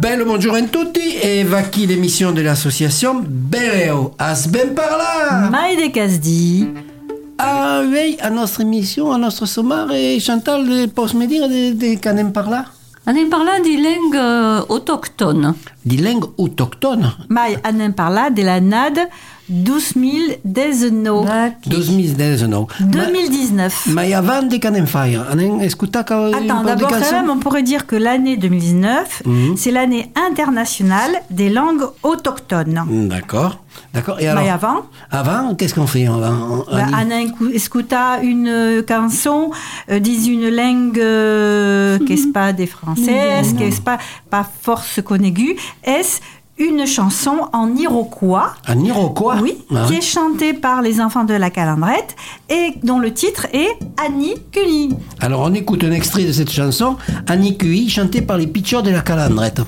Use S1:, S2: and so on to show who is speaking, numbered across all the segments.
S1: Bel bonjour a tutti e va qui l'émission de l'association Beleo. As ben parla!
S2: Maïde Casdi.
S1: Ah oui, à notre émission, à notre sommaire, et Chantal, posso me dire de canem parla?
S2: Anem parla di langue autochtone.
S1: Di langue autochtone?
S2: Mai anem parla de la NAD 2019. 2019.
S1: Mais avant de canem faire, anem escutat
S2: Attends, d'abord quand même, on pourrait dire que l'année 2019, c'est l'année internationale des langues autochtones.
S1: D'accord. Et alors,
S2: Mais avant?
S1: Avant, qu'est-ce qu'on fait?
S2: On escuta une chanson, dis une langue qu'est-ce pas des françaises, qu'est-ce pas force conaigu, est une chanson en iroquois.
S1: En iroquois?
S2: Oui, qui est chantée par les enfants de la Calandrette et dont le titre est Annie Culi.
S1: Alors on écoute un extrait de cette chanson, Annie Culi, chantée par les pitchers de la Calandrette.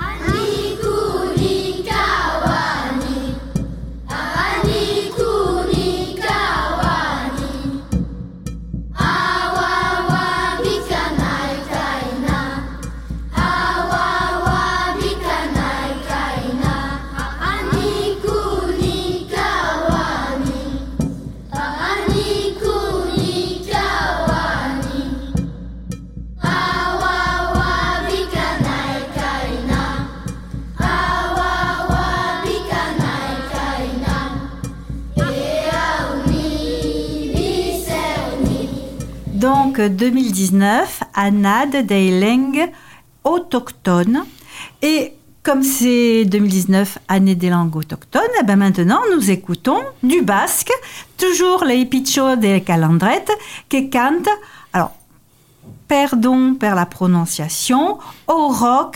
S2: Donc 2019, ANAD des langues autochtones. Et comme c'est 2019, année des langues autochtones, eh ben maintenant nous écoutons du basque, toujours les pichos des Calandrettes qui cantent, alors pardon pour la prononciation, au rock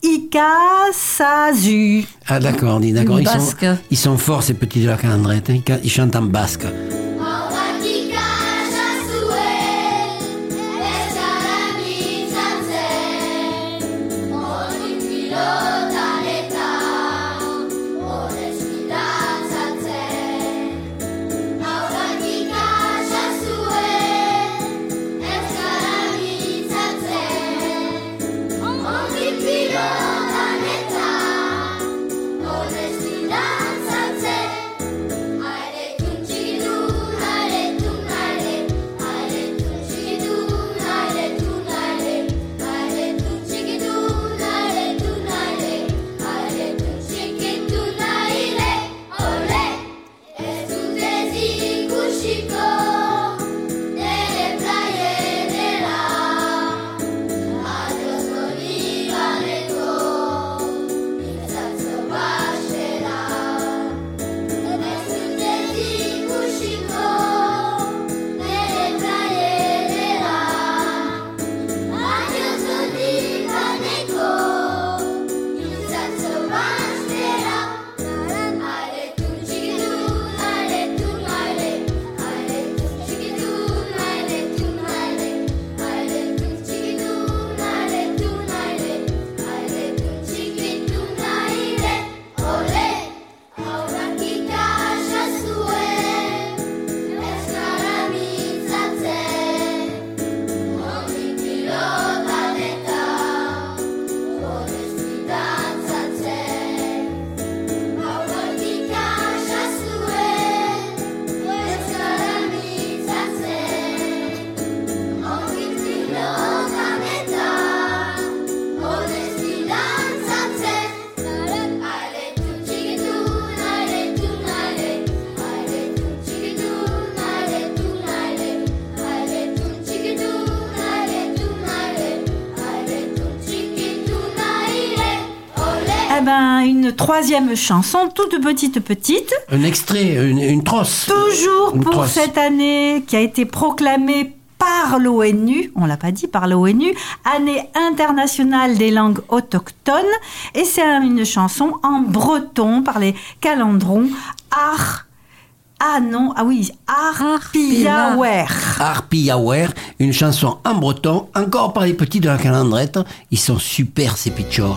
S2: Ikasazu.
S1: Ah d'accord. Ils sont forts ces petits de la Calandrette, hein, ils chantent en basque.
S2: Une troisième chanson, toute petite.
S1: Un extrait, une trosse.
S2: Toujours
S1: une
S2: pour
S1: trosse.
S2: Cette année qui a été proclamée par l'ONU, on l'a pas dit, par l'ONU, année internationale des langues autochtones. Et c'est une chanson en breton par les Calandrons. Arpiawer.
S1: Arpiawer, une chanson en breton, encore par les petits de la Calandrette. Ils sont super ces pitchors.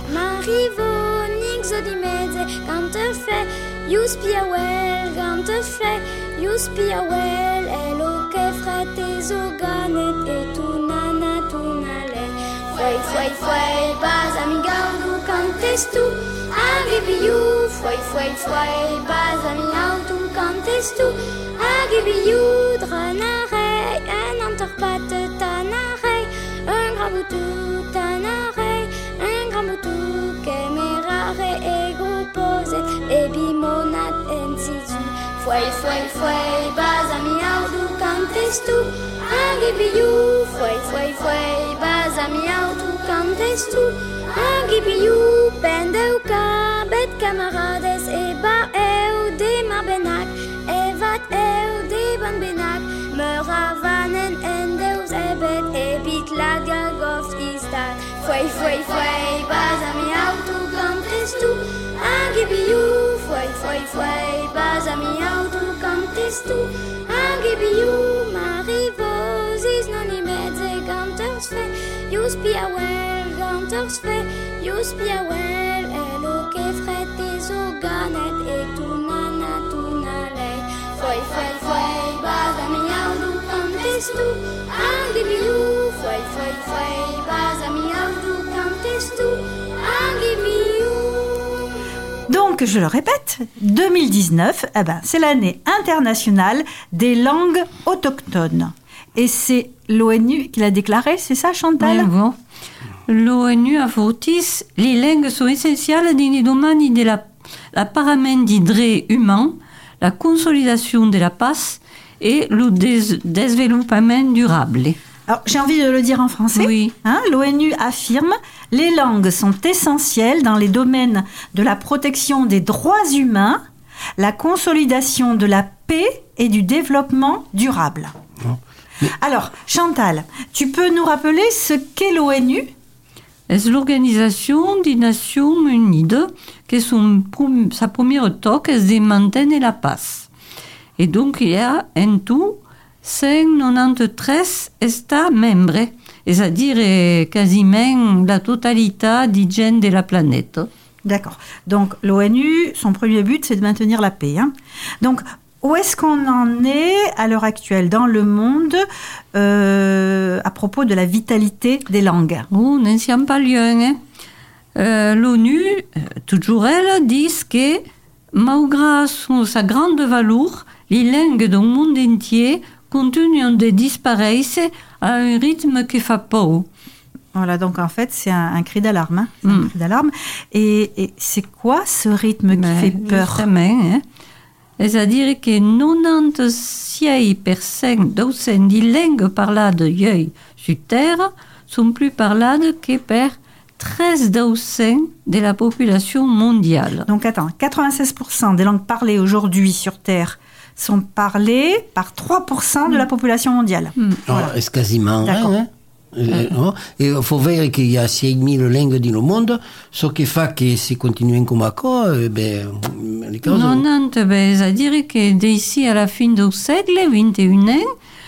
S3: Juspiawel, gantefe, Juspiawel, elo que frate zoganet et tunana tunale. Fue, bas amigal du can cantes tu, agibiu, foi, bas amiau tu cantes tu, agibiu, dranare, un entorpat tanare, un graboutou tanare, un graboutou kemerare, e gruppose, e bimonat en situ, foi, bas amiau tu cantes tu, agibiu, foi, bas amiau tu cantes tu, agibiu, pendeuka, bet camarades, e ba eu de ma benak, e vat eu de ban benak, me ravanen en deus ebet, e bit la gagoft istat, foi, bas amiau tu cantes tu, agibiu, foi, bas amiau tu cantes tu, agibiu, marivosis nonimet ze ganters fe, jus piawel ganters fe, jus piawel, elo ke fret des organet, e tu nalei, foi, bas amiau tu cantes tu, agibiu, foi, bas amiau tu cantes tu, agibiu.
S2: Donc, je le répète, 2019, c'est l'année internationale des langues autochtones. Et c'est l'ONU qui l'a déclaré, c'est ça, Chantal?
S4: Oui, bon. L'ONU avertit les langues sont essentielles dans les domaines de l'apparement des droits humains, la consolidation de la paix et le développement durable.
S2: Alors, j'ai envie de le dire en français.
S4: Oui.
S2: L'ONU affirme « Les langues sont essentielles dans les domaines de la protection des droits humains, la consolidation de la paix et du développement durable. » Alors, Chantal, tu peux nous rappeler ce qu'est l'ONU?
S4: C'est l'Organisation des Nations Unies, qui sa première toque est de maintenir la paix. Et donc, il y a en tout 193 États membres, c'est-à-dire quasiment la totalité des gens de la planète.
S2: D'accord. Donc, l'ONU, son premier but, c'est de maintenir la paix. Donc, où est-ce qu'on en est à l'heure actuelle dans le monde à propos de la vitalité des langues?
S4: On n'en sait pas lieu. L'ONU, toujours elle, dit que, malgré sa grande valeur, les langues du monde entier continuent de disparaître à un rythme qui fait peur.
S2: Voilà, donc en fait, c'est un cri d'alarme. Un cri d'alarme. Et c'est quoi ce rythme qui fait peur?
S4: C'est-à-dire que 96% des langues parlées sur Terre sont plus parlées que par 13% de la population mondiale.
S2: Donc attends, 96% des langues parlées aujourd'hui sur Terre sont parlées par 3% de la population mondiale.
S1: Voilà. C'est quasiment rien. Et il faut voir qu'il y a 6000 langues dans le monde, ce qui fait que si continuons comme ça, les choses...
S4: 90, c'est-à-dire que d'ici à la fin du siècle XXI,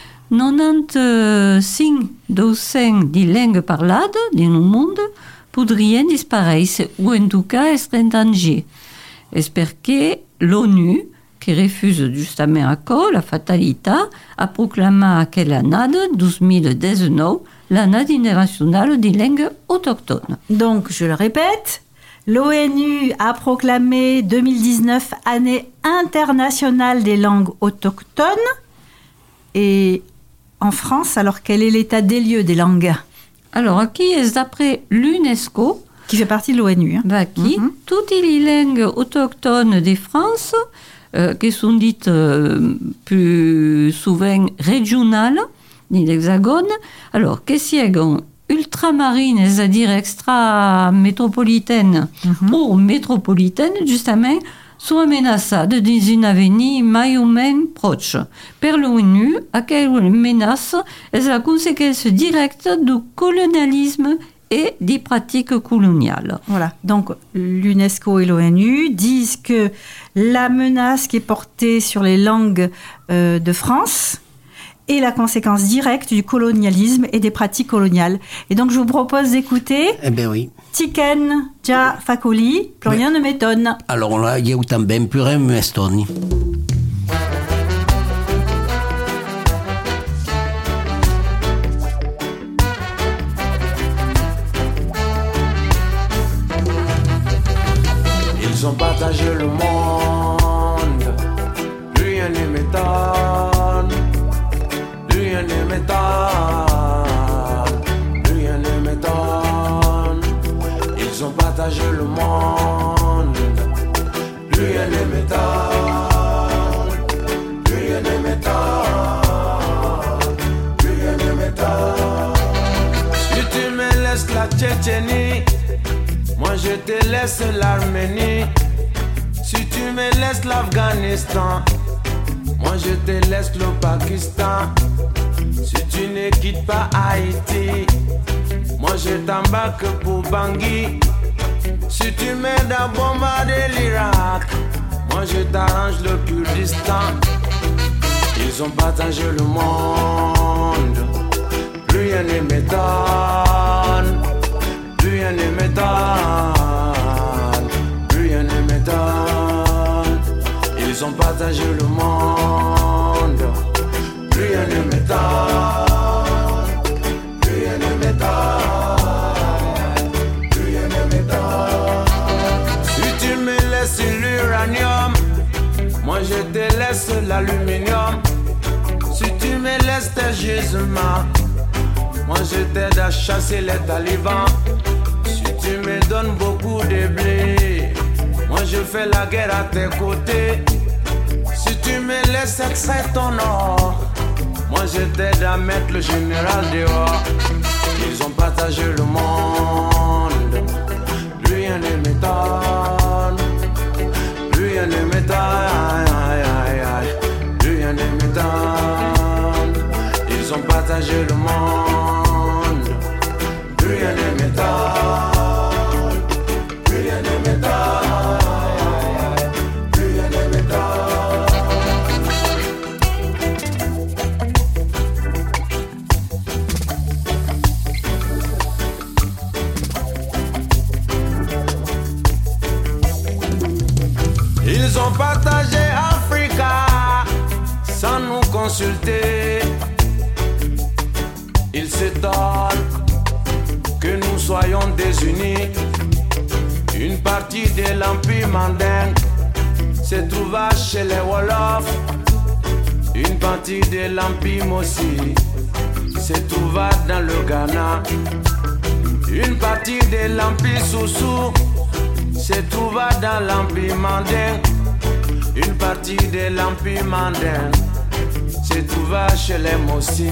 S4: 95% des langues parlées dans le monde pourraient disparaître, ou en tout cas être en danger. J'espère que l'ONU, qui refuse justement à cause la fatalité, a proclamé qu'elle année 2019 l'année internationale des langues autochtones.
S2: Donc, je le répète, l'ONU a proclamé 2019 année internationale des langues autochtones. Et en France, alors quel est l'état des lieux des langues?
S4: Alors, qui est d'après l'UNESCO,
S2: qui fait partie de l'ONU,
S4: toutes les langues autochtones de France, qui sont dites plus souvent régionales, dans l'Hexagone, alors que siègent ultramarines, c'est-à-dire extra-métropolitaines ou métropolitaines, justement, sont menacées dans une avenir mai ou moins proche. Per l'ONU, aquelle menace est la conséquence directe du colonialisme et des pratiques coloniales.
S2: Voilà, donc l'UNESCO et l'ONU disent que la menace qui est portée sur les langues de France est la conséquence directe du colonialisme et des pratiques coloniales. Et donc je vous propose d'écouter Tiken Jah Fakoly, plus rien ne m'étonne.
S1: Alors là, il y a autant bien plus rien ne m'étonne.
S5: ont partagé le monde. Plus rien ne m'étonne. Plus rien ne m'étonne. Plus rien ne m'étonne. Ils ont partagé le monde. Plus rien ne m'étonne. Plus rien ne m'étonne. Plus rien ne m'étonne. Si tu me laisses la Tchétchénie, moi je te laisse l'Arménie. Si tu me laisses l'Afghanistan, moi je te laisse le Pakistan. Si tu ne quittes pas Haïti, moi je t'embarque pour Bangui. Si tu m'aides à bombarder l'Irak, moi je t'arrange le Kurdistan. Ils ont partagé le monde. Plus rien ne m'étonne. Plus rien ne m'étonne. Plus rien ne m'étonne. Ils ont partagé le monde. Plus rien ne m'étonne. Plus rien ne m'étonne. Plus rien ne m'étonne. Si tu me laisses l'uranium, moi je te laisse l'aluminium. Si tu me laisses tes gisements, moi je t'aide à chasser les talibans. Si tu me donnes beaucoup de blé, moi je fais la guerre à tes côtés. Si tu me laisses extraire ton or, moi je t'aide à mettre le général dehors. Ils ont partagé le monde. Plus rien ne m'étonne. Plus rien ne m'étonne. Plus rien ne m'étonne. Ils ont partagé le monde. Plus rien ne m'étonne. Plus rien ne m'étonne. Plus rien ne m'étonne. Ils ont partagé Africa sans nous consulter. Ils s'étonnent que nous soyons désunis. Une partie de l'Empire mandingue se trouva chez les Wolofs. Une partie de l'Empire Mossi se trouva dans le Ghana. Une partie de l'Empire Soussou se trouva dans l'Empire mandingue. Une partie de l'Empire mandingue se trouva chez les Mossi.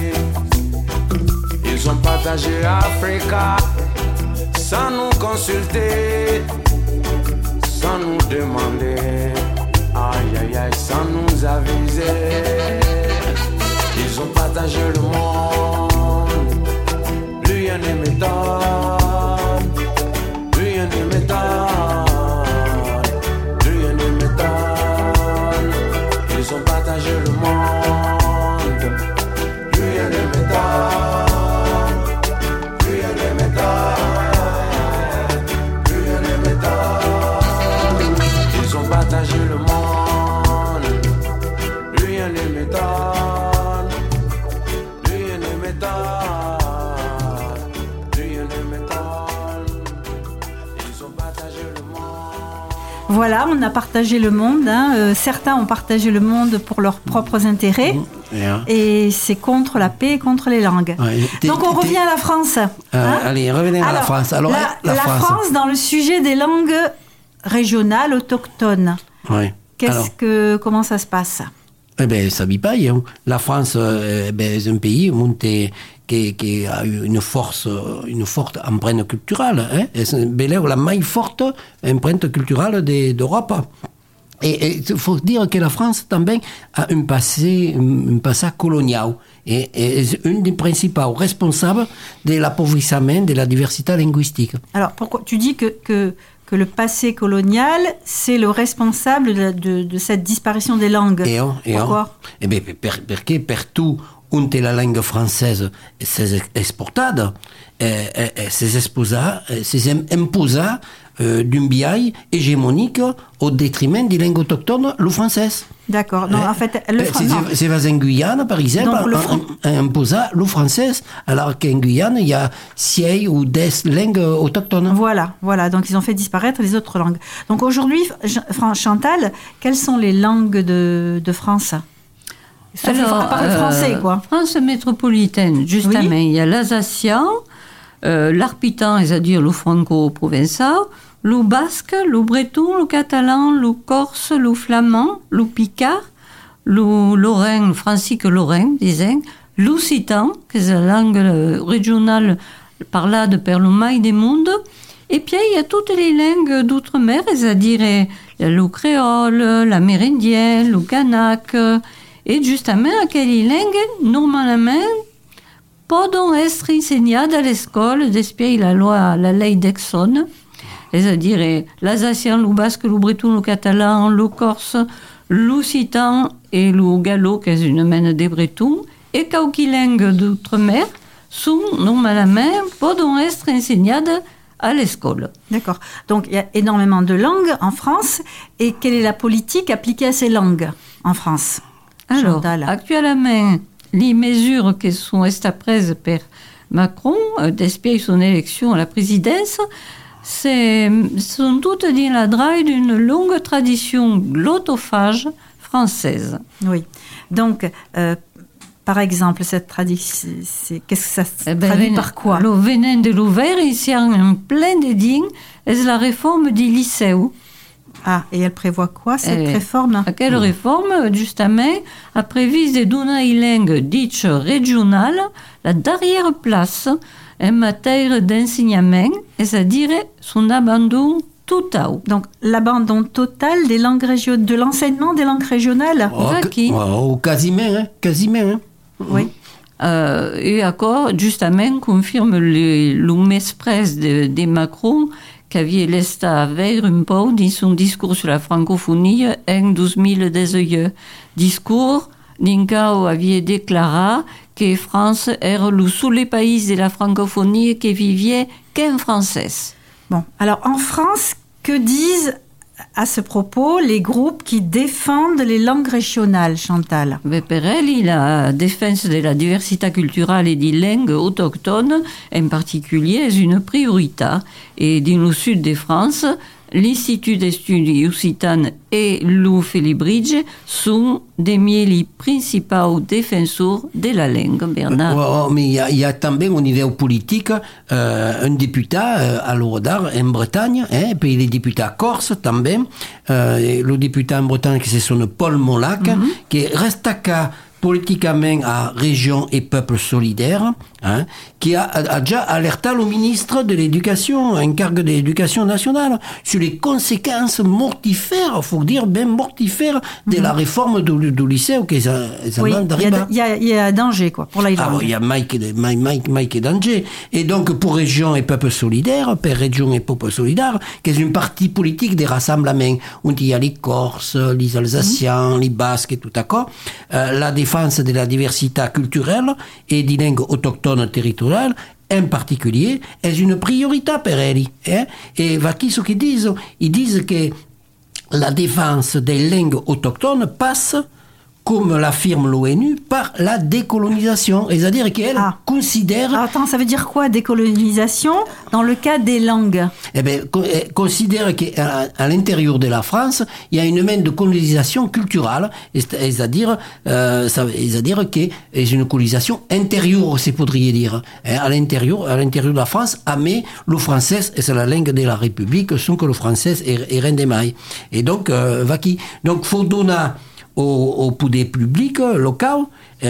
S5: Ils ont partagé Africa sans nous consulter, sans nous demander, aïe aïe aïe, sans nous aviser. Ils ont partagé le monde. Plus rien ne m'étonne. Plus rien ne m'étonne. Plus rien ne m'étonne. Ils ont partagé le monde. Plus rien ne m'étonne. Plus rien ne m'étonne. Plus rien ne m'étonne. Ils ont partagé le monde. Plus rien ne m'étonne. Plus rien ne m'étonne. Plus rien ne m'étonne. Ils ont partagé le monde.
S2: Voilà, on a partagé le monde. Hein. Certains ont partagé le monde pour leurs propres intérêts.
S1: Yeah.
S2: Et c'est contre la paix et contre les langues.
S1: Ouais,
S2: Donc on revient à la France. Hein.
S1: Allez, revenons à la France. Alors,
S2: la France, dans le sujet des langues régionales autochtones.
S1: Ouais.
S2: Comment ça se passe?
S1: Eh ben, ça vit pas. Hein. La France, c'est un pays qui a eu une forte empreinte culturelle. Hein. C'est la plus forte empreinte culturelle d'Europe. Et il faut dire que la France, también, a un passé colonial. Et est une des principaux responsables de l'appauvrissement de la diversité linguistique.
S2: Alors, pourquoi tu dis que le passé colonial, c'est le responsable de cette disparition des langues? Pourquoi?
S1: Eh bien, parce que partout où la langue française s'est exportée, s'est imposée d'un biais hégémonique au détriment des langues autochtones, le français.
S2: D'accord. Non, en fait, le français.
S1: C'est en Guyane, par exemple, imposa le français, alors qu'en Guyane, il y a 6 ou 10 langues autochtones.
S2: Voilà. Donc, ils ont fait disparaître les autres langues. Donc, aujourd'hui, Chantal, quelles sont les langues de France?
S4: Alors,
S2: à part le français, quoi.
S4: France métropolitaine, justement,
S2: Oui.
S4: il y a l'alsacien, l'arpitan, c'est-à-dire le franco-provençal, le basque, le breton, le catalan, le corse, le flamand, le picard, le lorrain, le francique lorrain, disons, l'occitan, qui est la langue régionale parlada per le mai des mondes, et puis il y a toutes les langues d'outre-mer, c'est-à-dire le créole, l'amérindien, le kanak, et justement, aquelle langue, normalement, poden être enseignadas à l'école depuis la ley d'Exxon, c'est-à-dire l'alsacien, le basque, le breton, le catalan, le corse, l'occitan et le gallo, qui est une mène des bretons, et quelques langues d'outre-mer sont normalement poden être enseignadas à l'école.
S2: D'accord. Donc, il y a énormément de langues en France. Et quelle est la politique appliquée à ces langues en France?
S4: Alors,
S2: Chantal.
S4: actuellement, les mesures qui sont prises par Macron depuis son élection à la présidence sont toutes dans la draille d'une longue tradition glottophage française.
S2: Oui. Donc, par exemple, cette tradition, qu'est-ce que ça se traduit par quoi?
S4: Le venin de l'ouvert, ici en plein de dignes, est la réforme du lycée.
S2: Ah, et elle prévoit quoi, cette réforme?
S4: Quelle réforme, justement, a prévu de donner une langue dite régionale la dernière place en matière d'enseignement, c'est-à-dire son abandon total.
S2: Donc, l'abandon total des langues de l'enseignement des langues régionales?
S1: Quasiment.
S2: Oui.
S4: Et encore, justement, confirme le mespres de Macron qui avait laissé vers un peu dans son discours sur la francophonie en 2018. Discours dans lequel avait déclaré que France era le seul pays de la francophonie qui vivait qu'en français.
S2: Bon, alors en France, que disent à ce propos les groupes qui défendent les langues régionales, Chantal?
S4: Per elle, la défense de la diversité culturelle et des langues autochtones, en particulier, est une priorité. Et dans le sud de France, l'Institut d'études occitanes et le Félibridge sont des les principaux défenseurs de la langue, Bernard.
S1: Mais il y a també au niveau politique un député à l'Eurodar en Bretagne, et puis les députés corse també, le député en Bretagne qui c'est son Paul Molac, qui reste à politiquement à Région et Peuple Solidaire, qui a déjà alerté le ministre de l'Éducation, en cargue de l'Éducation nationale, sur les conséquences mortifères, il faut dire bien mortifères, de la réforme du lycée auquel
S2: Oui, il y a danger, quoi, pour la langue.
S1: Il y a Mike et danger. Et donc, pour Région et Peuple Solidaire, per Région et Peuple Solidaire, qui est une partie politique des rassemblements, où il y a les Corses, les Alsaciens, les Basques et tout à coup, la défense de la diversité culturelle et des langues autochtones territoriales, en particulier, est une priorité pour elle. Et voici ce qu'ils disent. Ils disent que la défense des langues autochtones passe, comme l'affirme l'ONU, par la décolonisation. C'est-à-dire qu'elle considère...
S2: Alors, attends, ça veut dire quoi, décolonisation, dans le cas des langues?
S1: Considère qu'à l'intérieur de la France, il y a une main de colonisation culturelle, c'est-à-dire que c'est une colonisation intérieure, c'est pourrait dire. À l'intérieur de la France, mais le français, c'est la langue de la République, sans que le français est rien de maille. Et donc, faut donner au pouvoir public local,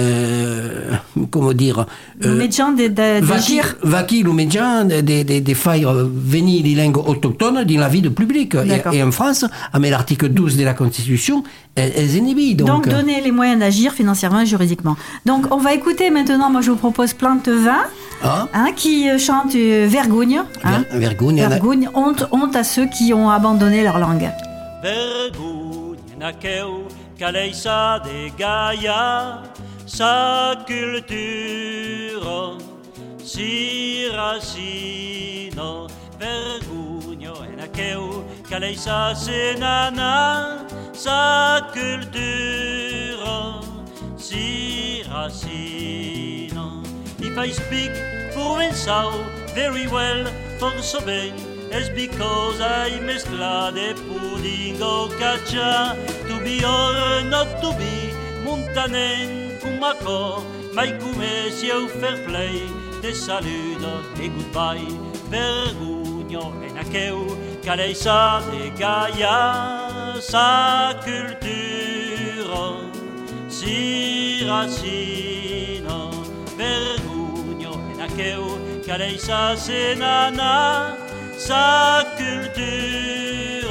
S1: comment dire,
S2: le médecin d'agir.
S1: Le médecin de faire venir les langues autochtones dans la vie publique. Et en France, avec l'article 12 de la Constitution, elles inhibent.
S2: Donc donner les moyens d'agir financièrement et juridiquement. Donc on va écouter maintenant, moi je vous propose Plante Vin, qui chante Vergogne. Vergogne, honte à ceux qui ont abandonné leur langue.
S6: Vergogne naqueu qu'Aleissa de Gaïa, sa culture si racino, vergogne enakeu, kaleisa senana, sa culture, si racine. If I speak for Winsau very well for Sobeng, it's because I mescla de pudding o caccia, to be or not to be, montanen kumako, mai come sia fair play, te saludo e goodbye, vergogno enakeu, kaleisa de Gaia, sa culture, si racine, vergogno enakeu, kaleisa senana, sa culture,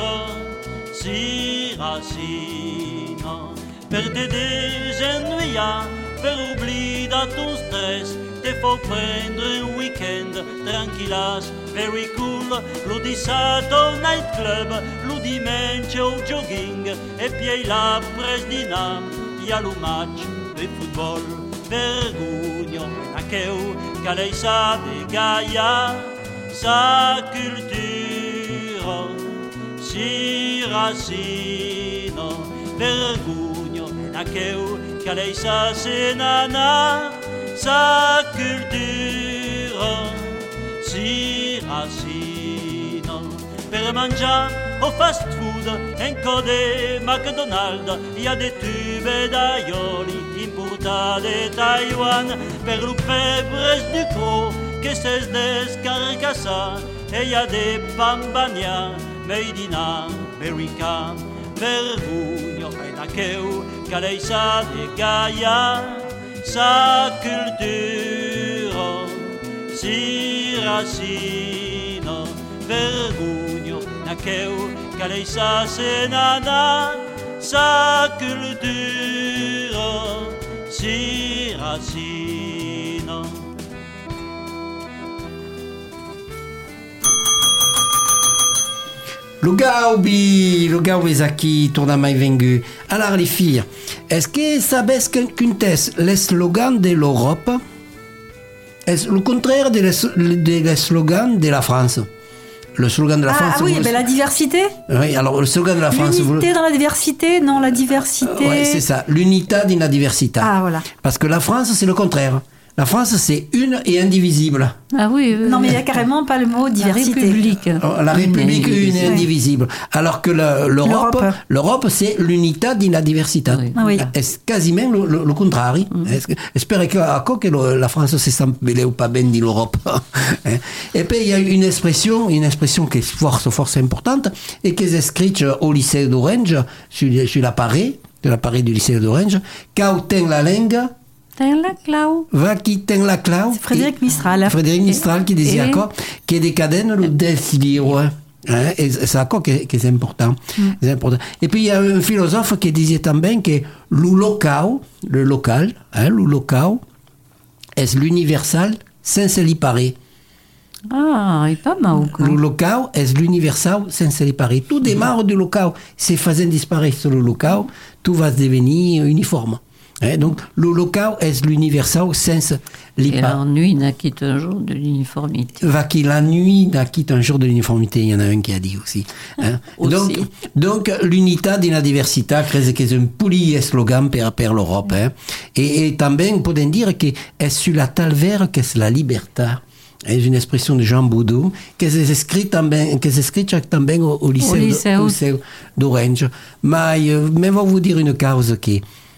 S6: si racine. Per te désennuyer, per oublier dans ton stress, te faut prendre un week-end tranquillas, very cool, lo sato nightclub, lo dimanche au jogging, e puis l'après dinam, y a le match de football, vergogno enakeu, kaleisa de Gaia, sa culture, si racine, vergogno enakeu, kaleisa senana, sa culture, si racine. Per mangiare au fast food, en code McDonald's, y a des tubes d'aioli importati de Taiwan, per le febres du croc, que c'est descarcassa, et y a des pambagna, made in America, vergogno enakeu, kaleisa de Gaia, sa culture, si racine, vergogno enakeu, kaleisa senana, sa culture, si racine.
S1: Le Gaubi Zaki, tourna mai vengu. Alors les filles, est-ce que savez qu'une thèse, le slogan de l'Europe, est le contraire des slogans de la France? Le slogan de la France.
S2: Ah oui, ben la diversité.
S1: Oui, alors le slogan de la France.
S2: L'unité dans la diversité, non, la diversité.
S1: Oui, c'est ça, l'unità di una diversità.
S2: Ah voilà.
S1: Parce que la France, c'est le contraire. La France, c'est une et indivisible.
S4: Ah oui.
S2: Non, mais il n'y a carrément pas le mot diversité.
S4: La République.
S1: La République une et indivisible. Alors que l'Europe, c'est l'unità di una diversità.
S2: Oui. Ah oui.
S1: C'est quasiment le contraire. J'espère que la France se sent belle ou pas bien dit l'Europe. Et puis, il y a une expression qui est force importante et qui est écrite au lycée d'Orange, sur l'appareil du lycée d'Orange. Quand ten la langue,
S4: ten la clau.
S1: Va qui ten la clau.
S2: C'est Frédéric Mistral.
S1: Frédéric Mistral qui disait encore qui est décadent le désir. Et c'est encore que c'est important. C'est important. Et puis il y a un philosophe qui disait también que le local, est l'universal senza l'ipare.
S4: Ah, il est pas mal.
S1: Le local est l'universal senza l'ipare. Tout démarre du local. C'est faisant disparaître le local, tout va devenir uniforme. Donc, le local est l'universal senza l'ipare.
S4: Et l'ennui naquit un jour de l'uniformité.
S1: L'ennui naquit un jour de l'uniformité, il y en a un qui a dit aussi. Donc, l'unità di una diversità, credo che è un poli slogan per l'Europe. Et también poden dire que est sur la talvère que c'est la liberté. C'est une expression de Jean Boudou qui est écrite también au lycée d'Orange. Mais voglio vous dire une cause qui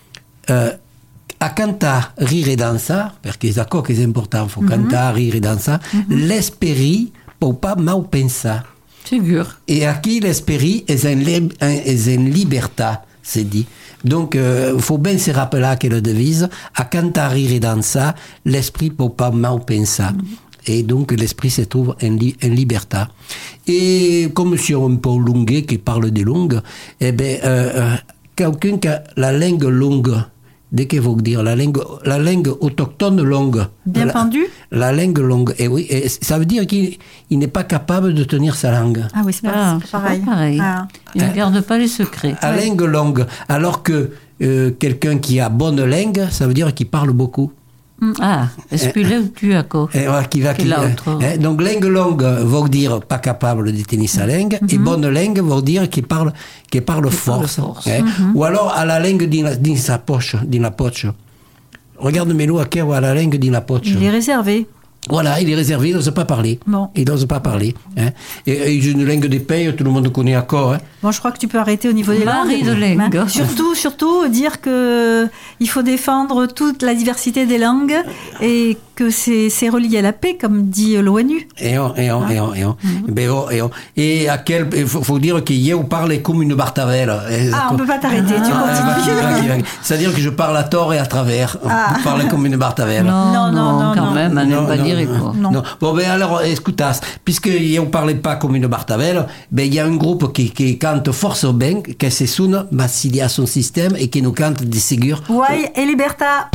S1: a cantar, rire et danser, parce que c'est d'accord que c'est important, il faut cantar, rire et danser, l'esprit peut pas mal penser.
S4: Sûr.
S1: Et aquí l'esprit est une liberté, c'est dit. Donc, il faut bien se rappeler que la devise, à cantar, rire et danser, l'esprit peut pas mal penser. Et donc, l'esprit se trouve en liberté. Et comme sur un peu longuet qui parle des langues, eh ben, quelqu'un qui a la langue longue, dès qu'il veut dire la langue autochtone longue.
S2: Bien pendue.
S1: La langue longue. Et oui, et ça veut dire qu'il n'est pas capable de tenir sa langue.
S2: Ah oui, c'est pareil. Ah.
S4: Il ne garde pas les secrets.
S1: La langue longue. Alors que quelqu'un qui a bonne langue, ça veut dire qu'il parle beaucoup.
S4: Ah, espuleu tu ako.
S1: Qui va,
S4: Che l'altro.
S1: Donc, langue longue veut dire pas capable de tenir sa langue, et bonne langue veut dire qui parle force.
S4: force.
S1: Ou alors, à la langue dans sa poche, dans la poche. Regarde-moi à quel à la langue dans la poche.
S2: Il est réservé.
S1: Voilà, il est réservé, il n'ose pas parler.
S2: Bon.
S1: Il n'ose pas parler. Hein. Et une langue des pays, tout le monde connaît encore. Hein.
S2: Bon, je crois que tu peux arrêter au niveau des
S4: Marie
S2: langues.
S4: de langue.
S2: Hein. Surtout dire que il faut défendre toute la diversité des langues et que c'est relié à la paix, comme dit l'ONU.
S1: Et à quel, il faut dire qu'hier on parlait comme une Bartavelle.
S2: Ah, on peut pas t'arrêter, tu continues.
S1: C'est-à-dire que je parle à tort et à travers.
S2: Ah.
S1: On parlait comme une Bartavelle.
S2: Non,
S4: quand même, on n'aime pas dire quoi.
S1: Non. Bon, ben alors, écoutas, puisque on parlait pas comme une Bartavelle, ben il y a un groupe qui cante force bien, qui se sonne, mais s'il y a son système et qui nous cante des ségures.
S2: Ouais, et Liberta.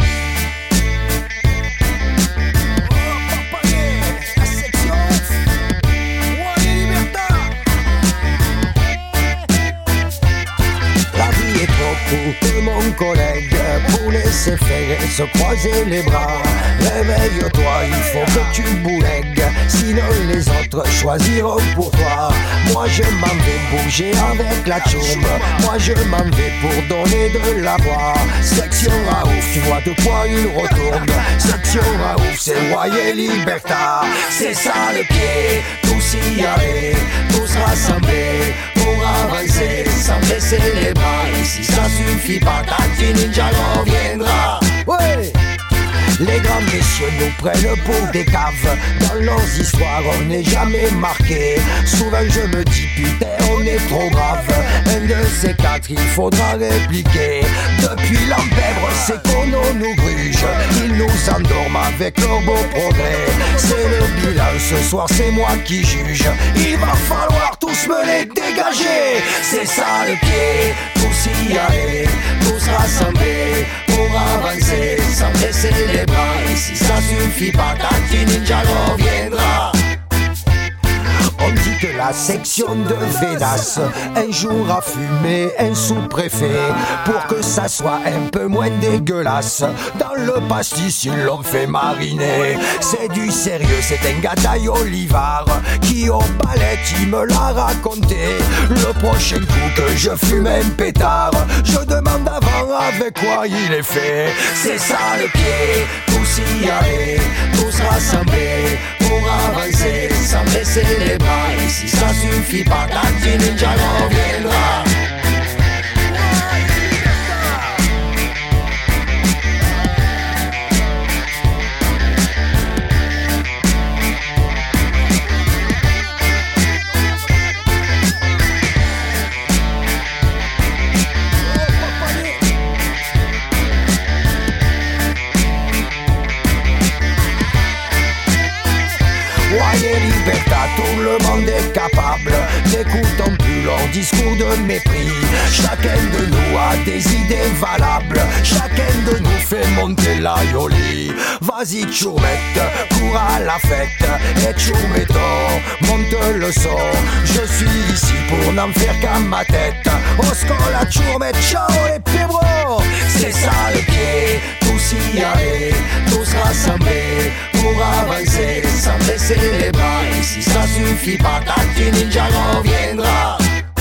S7: La vie est trop courte, mon collègue, pour laisser faire et se croiser les bras. Réveille-toi, il faut que tu boulègues, sinon les autres choisiront pour toi. Moi je m'en vais bouger avec la tourbe, moi je m'en vais pour donner de la voix. Section Raouf, tu vois de quoi il retourne. Section Raouf, c'est Royer Liberta. C'est ça le pied, tous y aller, tous rassemblés pour avancer, sans baisser les bras. Et si ça suffit pas, Tati Ninja reviendra. Ouais. Les grands messieurs nous prennent pour des caves. Dans leurs histoires on n'est jamais marqué. Souvent je me dis putain on est trop grave. Un de ces quatre il faudra répliquer. Depuis l'empèbre c'est qu'on nous gruge. Ils nous endorment avec leur beau progrès. C'est le bilan ce soir c'est moi qui juge. Il va falloir tous me les dégager. C'est ça le pied, tous y aller, tous rassemblés pour avancer sans baisser les bras. Et si ça suffit pas, Tati Ninja reviendra. On dit que la section de Védas un jour a fumé un sous-préfet pour que ça soit un peu moins dégueulasse. Dans le pastis ils l'ont fait mariner. C'est du sérieux, c'est un gars d'Aïe-Olivard qui au ballet il me l'a raconté. Le prochain coup que je fume un pétard, je demande avant avec quoi il est fait. C'est ça le pied, tous y aller, tous rassemblés pour avancer sans baisser les bras. Et si ça suffit pas, Tati Ninja reviendra. Tout le monde est capable, n'écoutons plus leur discours de mépris. Chacun de nous a des idées valables, chacun de nous fait monter la yoli. Vas-y Tchourmette, cours à la fête, et Tchourmetto, monte le son. Je suis ici pour n'en faire qu'à ma tête. Osco la Tchourmette, ciao les pébros. C'est ça le pied, tous y aller, tous rassemblés pour avancer sans baisser les bras. Et si ça suffit pas, Tati Ninja reviendra.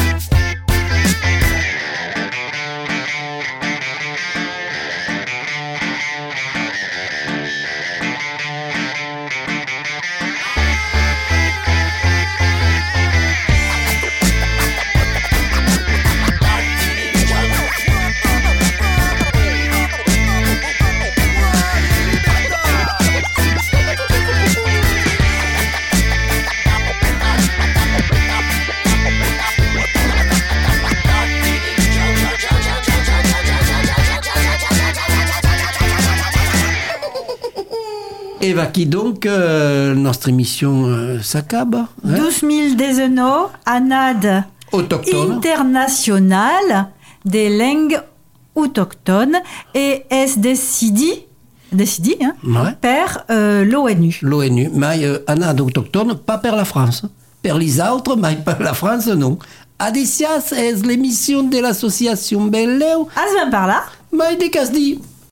S1: Eva, qui donc, notre émission s'accable. Hein?
S2: 12 000 dézenaux, ANAD
S1: Autochtone.
S2: international des langues autochtones et est décidé hein,
S1: Ouais.
S2: par l'ONU.
S1: L'ONU, mais ANAD autochtone, pas per la France. Per les autres, mais per la France, non. Adicias est l'émission de l'association Belleu,
S2: Ah, ça va par là.
S1: mais des Casdi.